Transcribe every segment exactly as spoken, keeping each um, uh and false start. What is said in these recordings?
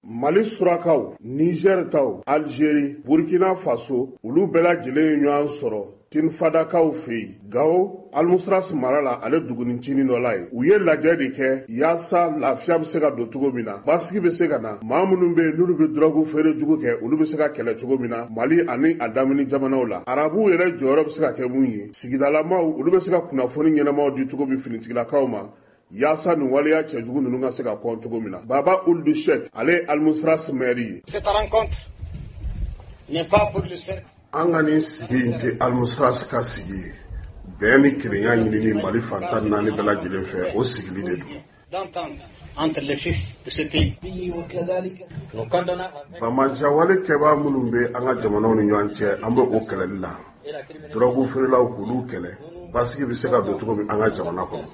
Mali surakaw, Niger taw, Algérie, Burkina Faso, olu bɛɛ lajɛlen ye ɲɔgɔn sɔrɔ tinfadakaw fɛ yen. Gao Almusras mara la ale dugunicinin dɔ la ye. U ye lajɛ de kɛ yaasa lafiya bɛ se ka don cogo min na, basigi bɛ se ka na, maa minnu bɛ yen n'olu bɛ drogue feere jugu kɛ olu bɛ se ka kɛlɛ cogo min na Mali ani a damini jamanaw la. Arabuw yɛrɛ jɔyɔrɔ bɛ se ka kɛ mun ye, sigidalamaw olu bɛ se ka kunnafoni ɲɛnamaw di cogo min finitigilakaw ma yaasa nin waleya cɛjugu ninnu ka se ka kɔn cogo min na. Baba Ould Cheikh ale Almusras maire ye. Cette rencontre n'est pas pour le cercle. An ka nin sigi in tɛ Almusras ka sigi ye. Bɛn ni kelenya ɲinini Mali fantan naani bɛɛ lajɛlen fɛ o sigili de don. D'entendre entre les fils de ce pays. Nous condamnons. Bamaja wale kɛbaa minnu bɛ an ka jamanaw ni ɲɔgɔn cɛ an bɛ o kɛlɛli la. Drogue feerelaw k'olu kɛlɛ. Basigi bɛ se ka don cogo min an ka jamana kɔnɔ.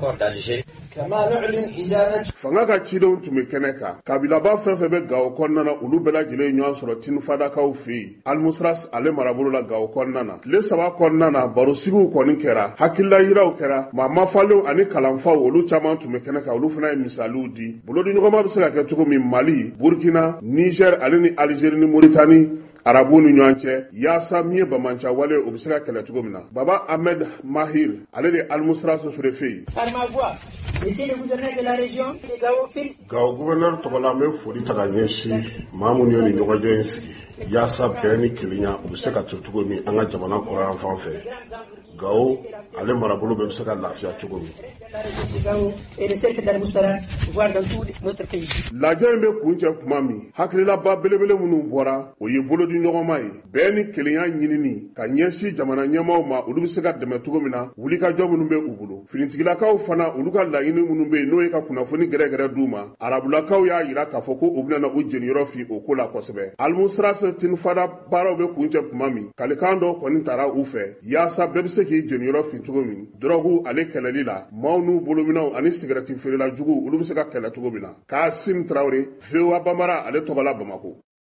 Fanga ka cidenw tun bɛ kɛnɛ kan. Kabilaba fɛn fɛn bɛ Gao kɔnɔna na olu bɛɛ lajɛlen ɲɔgɔn sɔrɔ tinfadakaw fɛ yen. Almusras ale marabolo la Gao kɔnɔna na. Tile saba kɔnɔna na barosigiw kɔni kɛra, hakilila yiraw kɛra, maa mafalenw ani kalanfaw olu caman tun bɛ kɛnɛ kan olu fana ye misaliw di. Bolodiɲɔgɔnma bɛ se ka kɛ cogo min Mali, Burkina, Niger ale ni Algérie ni Mauritanie arabu ni ɲɔgɔn cɛ yaasa min ye bamaja wale o bɛ se ka kɛlɛ cogo min na. Baba Ahmed Mahir ale de Almusras sɔrɔ fɛ yen. Gao gouverneur tɔgɔla an bɛ foli ta ka ɲɛsin maa minnu ye nin ɲɔgɔnjɔ in sigi yaasa bɛn ni kelenya o bɛ se ka to cogo min an ka jamana kɔrɔ yan fan fɛ. Gao ale marabolo bɛɛ bɛ se ka lafiya cogo min. Lajɛ in bɛ kun cɛ tuma min hakililaba belebele minnu bɔra o ye bolodi ɲɔgɔnma ye. Bɛn ni kelenya ɲinini ka ɲɛsin jamana ɲɛmaaw ma olu bɛ se ka dɛmɛ cogo min na wulikajɔ minnu bɛ u bolo. Finitigilakaw fana olu ka laɲini minnu bɛ yen n'o ye ka kunnafoni gɛrɛgɛrɛ d'u ma. Arabulakaw y'a jira k'a fɔ ko u bɛna u jeniyɔrɔ fi o ko la kosɛbɛ. Almusras tinfada baaraw bɛ kun cɛ tuma min kalikan dɔ kɔni taara u fɛ yaasa bɛɛ bɛ se k'i jeniyɔrɔ fi cogo min drogue ale kɛlɛli la maaw n'u bolominɛw ani sigarɛti feerela jugu olu bɛ se ka kɛlɛ cogo min na. Kaasim Traoré, V O A Bambara ale tɔgɔ la Bamako.